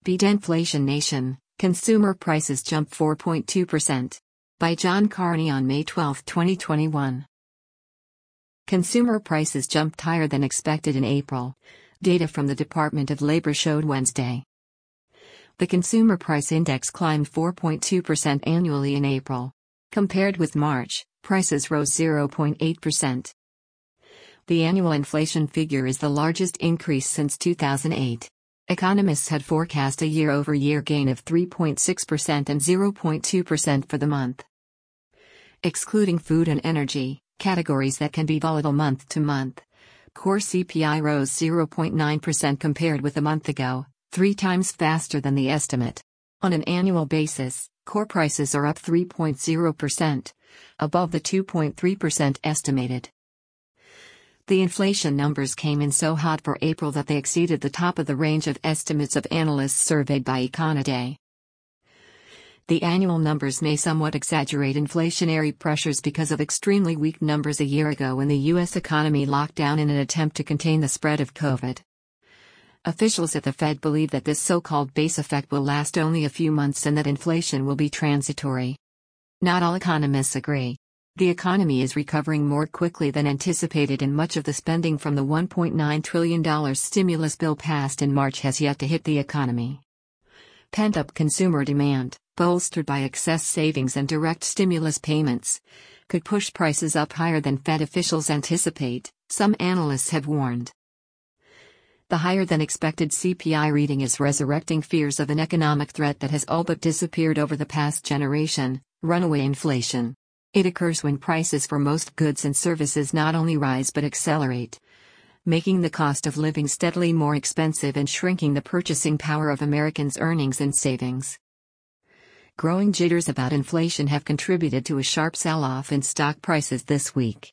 Beat Inflation Nation, Consumer Prices Jump 4.2%. By John Carney on May 12, 2021. Consumer prices jumped higher than expected in April. Data from the Department of Labor showed Wednesday. The Consumer Price Index climbed 4.2% annually in April. Compared with March, prices rose 0.8%. The annual inflation figure is the largest increase since 2008. Economists had forecast a year-over-year gain of 3.6% and 0.2% for the month. Excluding food and energy, categories that can be volatile month to month, core CPI rose 0.9% compared with a month ago, 3 times faster than the estimate. On an annual basis, core prices are up 3.0%, above the 2.3% estimated. The inflation numbers came in so hot for April that they exceeded the top of the range of estimates of analysts surveyed by Econoday. The annual numbers may somewhat exaggerate inflationary pressures because of extremely weak numbers a year ago when the U.S. economy locked down in an attempt to contain the spread of COVID. Officials at the Fed believe that this so-called base effect will last only a few months and that inflation will be transitory. Not all economists agree. The economy is recovering more quickly than anticipated, and much of the spending from the $1.9 trillion stimulus bill passed in March has yet to hit the economy. Pent-up consumer demand, bolstered by excess savings and direct stimulus payments, could push prices up higher than Fed officials anticipate, some analysts have warned. The higher-than-expected CPI reading is resurrecting fears of an economic threat that has all but disappeared over the past generation: runaway inflation. It occurs when prices for most goods and services not only rise but accelerate, making the cost of living steadily more expensive and shrinking the purchasing power of Americans' earnings and savings. Growing jitters about inflation have contributed to a sharp sell-off in stock prices this week.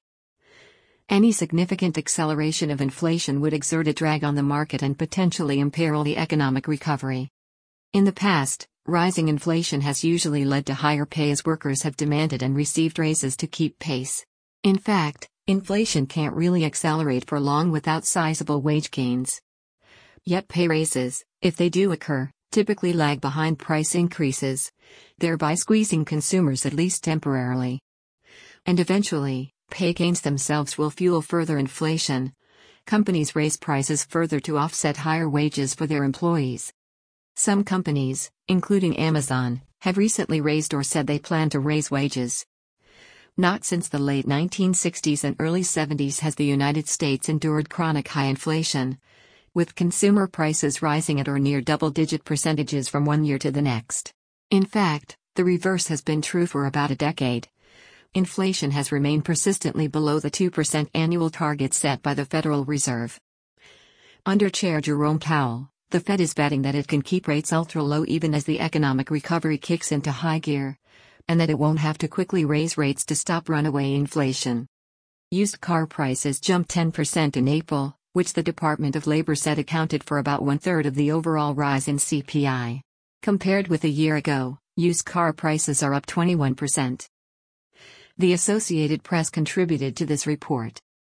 Any significant acceleration of inflation would exert a drag on the market and potentially imperil the economic recovery. In the past, rising inflation has usually led to higher pay as workers have demanded and received raises to keep pace. In fact, inflation can't really accelerate for long without sizable wage gains. Yet pay raises, if they do occur, typically lag behind price increases, thereby squeezing consumers at least temporarily. And eventually, pay gains themselves will fuel further inflation. Companies raise prices further to offset higher wages for their employees. Some companies, including Amazon, have recently raised or said they plan to raise wages. Not since the late 1960s and early 70s has the United States endured chronic high inflation, with consumer prices rising at or near double-digit percentages from one year to the next. In fact, the reverse has been true for about a decade. Inflation has remained persistently below the 2% annual target set by the Federal Reserve. Under Chair Jerome Powell, the Fed is betting that it can keep rates ultra-low even as the economic recovery kicks into high gear, and that it won't have to quickly raise rates to stop runaway inflation. Used car prices jumped 10% in April, which the Department of Labor said accounted for about one-third of the overall rise in CPI. Compared with a year ago, used car prices are up 21%. The Associated Press contributed to this report.